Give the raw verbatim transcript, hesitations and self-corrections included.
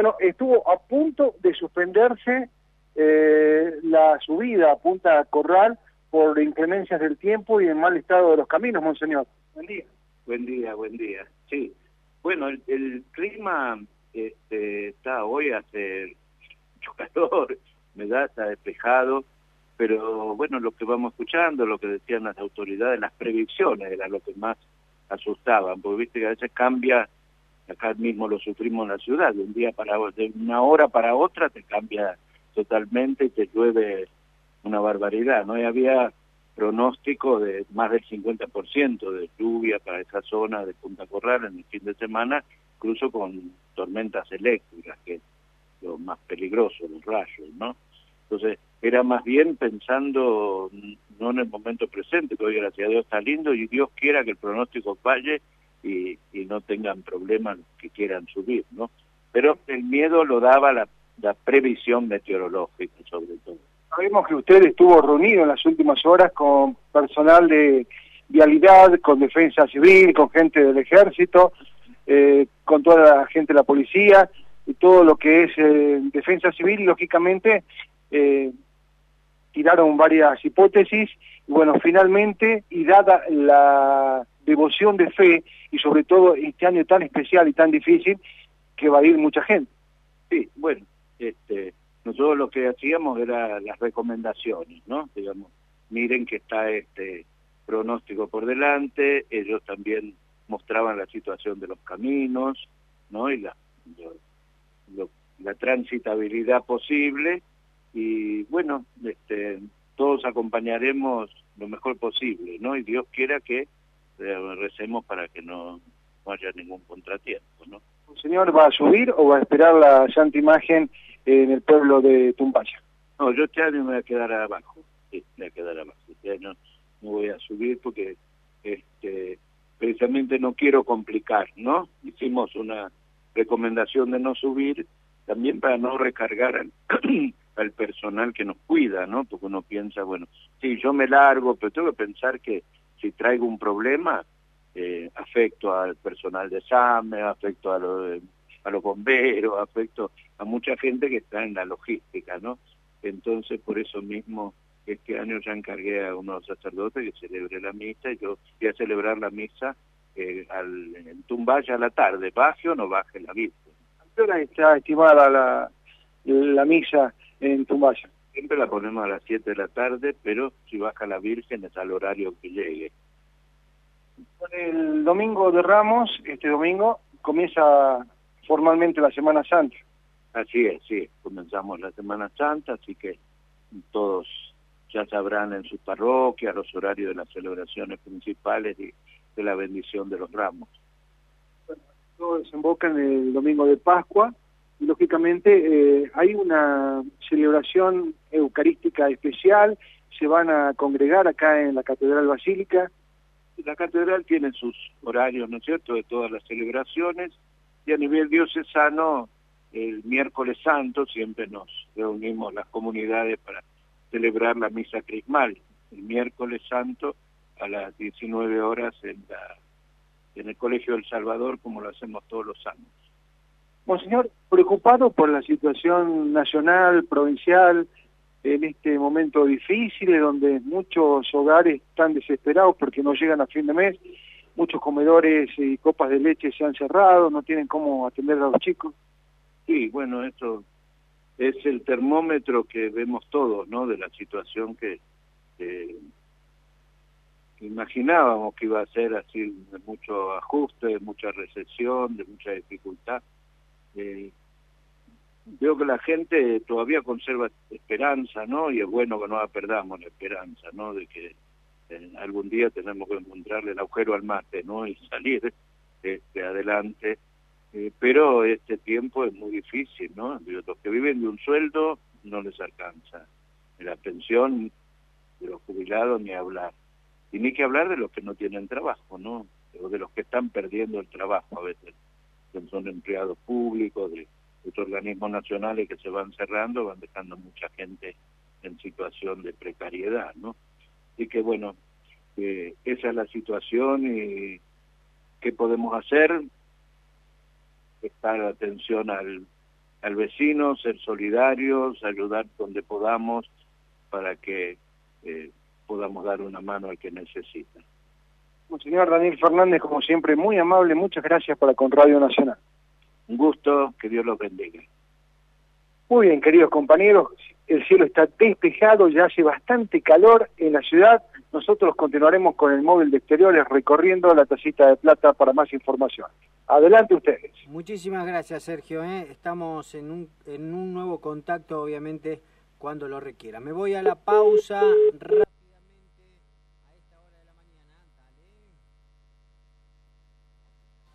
bueno, estuvo a punto de suspenderse eh, la subida a Punta Corral por inclemencias del tiempo y el mal estado de los caminos, monseñor. Buen día. Buen día, buen día. Sí, bueno, el, el clima este, está hoy, hace mucho calor, humedad, está despejado, pero bueno, lo que vamos escuchando, lo que decían las autoridades, las predicciones era lo que más asustaban, porque viste que a veces cambia, acá mismo lo sufrimos en la ciudad, de un día para de una hora para otra te cambia totalmente y te llueve una barbaridad, ¿no? Y había pronóstico de más del cincuenta por ciento de lluvia para esa zona de Punta Corral en el fin de semana, incluso con tormentas eléctricas, que es lo más peligroso, los rayos, ¿no? Entonces, era más bien pensando no en el momento presente, que hoy gracias a Dios está lindo, y Dios quiera que el pronóstico falle y, y no tengan problemas los que quieran subir, ¿no? Pero el miedo lo daba la, la previsión meteorológica, sobre todo. Sabemos que usted estuvo reunido en las últimas horas con personal de vialidad, con defensa civil, con gente del ejército, eh, con toda la gente de la policía, y todo lo que es eh, defensa civil, lógicamente, eh, tiraron varias hipótesis, y bueno, finalmente, y dada la devoción de fe, y sobre todo este año tan especial y tan difícil, que va a ir mucha gente. Sí, bueno, este... nosotros lo que hacíamos era las recomendaciones, ¿no? Digamos, miren que está este pronóstico por delante, ellos también mostraban la situación de los caminos, ¿no? Y la, lo, lo, la transitabilidad posible, y bueno, este, todos acompañaremos lo mejor posible, ¿no? Y Dios quiera que eh, recemos para que no, no haya ningún contratiempo, ¿no? ¿El señor va a subir o va a esperar la santa imagen en el pueblo de Tumbaya? No, yo este año me voy a quedar abajo, sí, me voy a quedar abajo, este año no voy a subir porque este, precisamente no quiero complicar, ¿no? Hicimos una recomendación de no subir, también para no recargar al, al personal que nos cuida, ¿no? Porque uno piensa, bueno, sí, yo me largo, pero tengo que pensar que si traigo un problema, eh, afecto al personal de SAME, afecto a los... a los bomberos, afecto a mucha gente que está en la logística, ¿no? Entonces, por eso mismo, este año ya encargué a unos sacerdotes que celebre la misa, y yo voy a celebrar la misa eh, al, en Tumbaya a la tarde, baje o no baje la Virgen. ¿A qué hora está estimada la, la misa en Tumbaya? Siempre la ponemos a las siete de la tarde, pero si baja la Virgen es al horario que llegue. El domingo de Ramos, este domingo, comienza formalmente la Semana Santa. Así es, sí, comenzamos la Semana Santa, así que todos ya sabrán en sus parroquias los horarios de las celebraciones principales y de la bendición de los ramos. Bueno, todo desemboca en el domingo de Pascua, y lógicamente eh, hay una celebración eucarística especial, se van a congregar acá en la Catedral Basílica. La catedral tiene sus horarios, ¿no es cierto?, de todas las celebraciones, y a nivel diocesano, el miércoles santo siempre nos reunimos las comunidades para celebrar la misa crismal, el miércoles santo a las diecinueve horas en, la, en el Colegio del Salvador, como lo hacemos todos los años. Monseñor, preocupado por la situación nacional, provincial, en este momento difícil, donde muchos hogares están desesperados porque no llegan a fin de mes, muchos comedores y copas de leche se han cerrado, no tienen cómo atender a los chicos. Sí, bueno, esto es el termómetro que vemos todos, ¿no?, de la situación que, que imaginábamos que iba a ser así, de mucho ajuste, de mucha recesión, de mucha dificultad. Eh, Veo que la gente todavía conserva esperanza, ¿no? Y es bueno que no la perdamos la esperanza, ¿no? De que eh, algún día tenemos que encontrarle el agujero al mate, ¿no? Y salir este, adelante. Eh, pero este tiempo es muy difícil, ¿no? Los que viven de un sueldo no les alcanza. De la pensión, de los jubilados, ni hablar. Y ni que hablar de los que no tienen trabajo, ¿no? O de los que están perdiendo el trabajo a veces. Que son empleados públicos, de otros organismos nacionales que se van cerrando, van dejando mucha gente en situación de precariedad, ¿no? Y que bueno, eh, esa es la situación, y ¿qué podemos hacer? Prestar atención al, al vecino, ser solidarios, ayudar donde podamos para que eh, podamos dar una mano al que necesita. Señor Daniel Fernández, como siempre, muy amable, muchas gracias para con Radio Nacional. Un gusto, que Dios los bendiga. Muy bien, queridos compañeros, el cielo está despejado, ya hace bastante calor en la ciudad. Nosotros continuaremos con el móvil de exteriores recorriendo la Tacita de Plata para más información. Adelante ustedes. Muchísimas gracias, Sergio. ¿eh? Estamos en un, en un nuevo contacto, obviamente, cuando lo requiera. Me voy a la pausa.